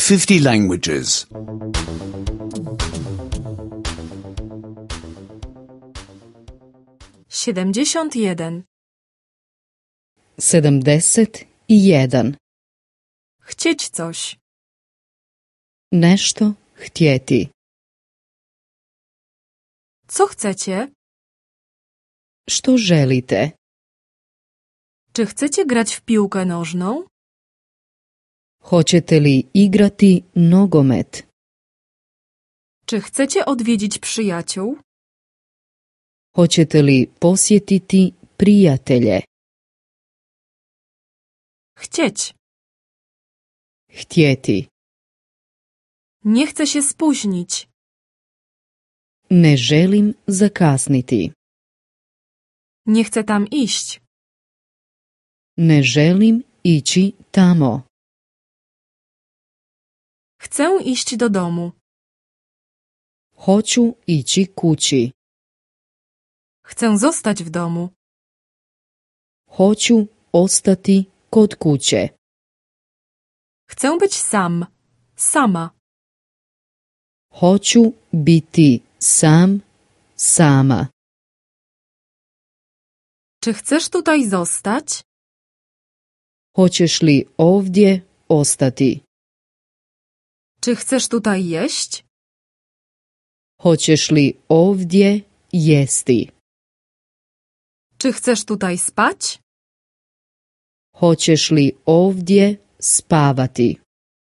50 languages. 71. 71. Chcieć coś. Nešto htjeti. Co chcecie? Što želite? Czy chcecie grać w piłkę nożną? Hoćete li igrati nogomet? Czy chcecie odwiedzić przyjaciół? Hoćete li posjetiti prijatelje? Chcieć. Htjeti. Nie chcę się spóźnić. Ne želim zakasniti. Nie chcę tam iść. Ne želim ići tamo. Chcę iść do domu. Hoću ići kući. Chcę zostać w domu. Hoću ostati kod kuće. Chcę być sam. Sama. Hoću biti sam, sama. Czy chcesz tutaj zostać? Hoćeš li ovdje ostati? Czy chcesz tutaj jeść? Hoćeš li ovdje jesti? Czy chcesz tutaj spać? Hoćeš li ovdje spavati?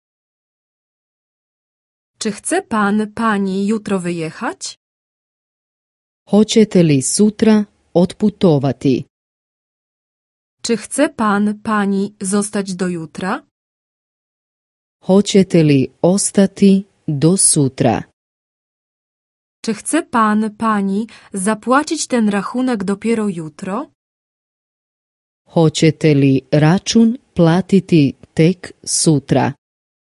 Czy chce pan, pani jutro wyjechać? Hoćete li sutra otputovati? Czy chce pan, pani zostać do jutra? Hoćete li ostati do sutra? Czy chce pan, pani zapłacić ten rachunek dopiero jutro? Hoćete li račun platiti tek sutra?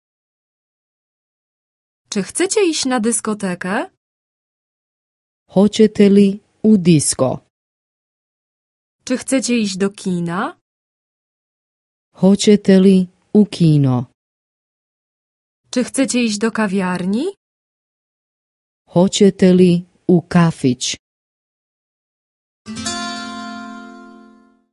Czy chcecie iść na dyskotekę? Hoćete li u disko? Czy chcecie iść do kina? Hoćete li u kino? Czy chcecie iść do kawiarni? Hoćete li u kafić?